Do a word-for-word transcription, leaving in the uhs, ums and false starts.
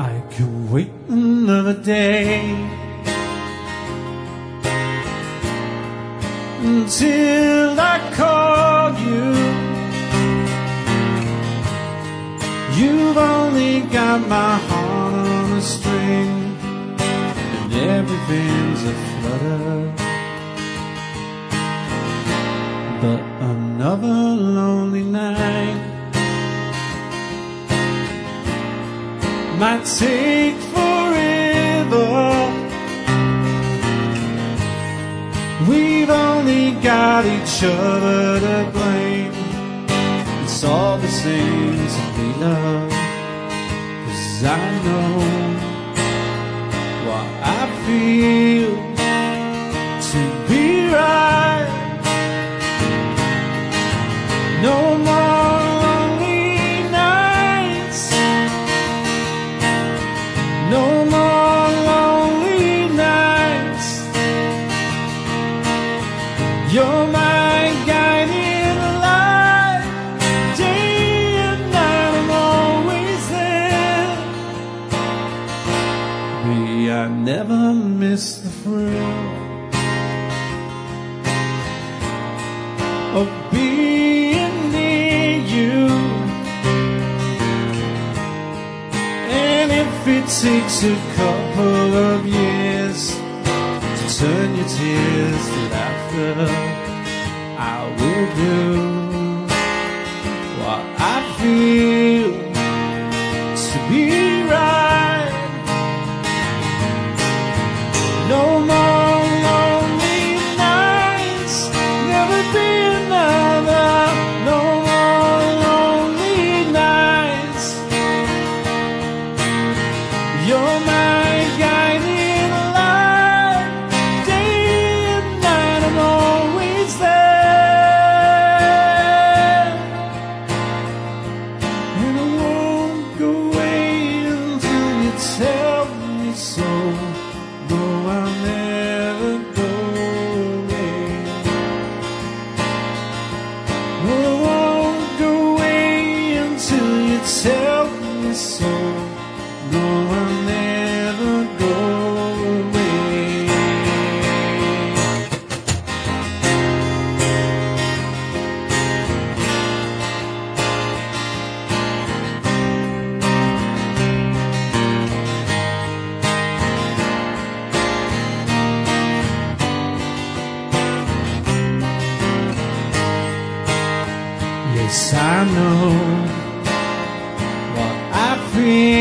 I can wait another day until I call you. You've only got my heart on a string, and everything's a flutter. But another lonely night might take forever. We've only got each other to blame. It's all the same to me, love, 'cause I know what I feel to be right. No more lonely nights, no more lonely nights. You're my guiding light, day and night I'm always there. Me, I never miss the thrill of being near you. And if it takes a couple of years to turn your tears to laughter, I will do what I feel to be right. No more lonely nights, never be another. No more lonely nights. You're my guiding light, day and night I'm always there. And I won't go away until you tell me so. No, I'll never go away. I won't go away until you tell me so. No, I'll never go away. Yes, I know what I feel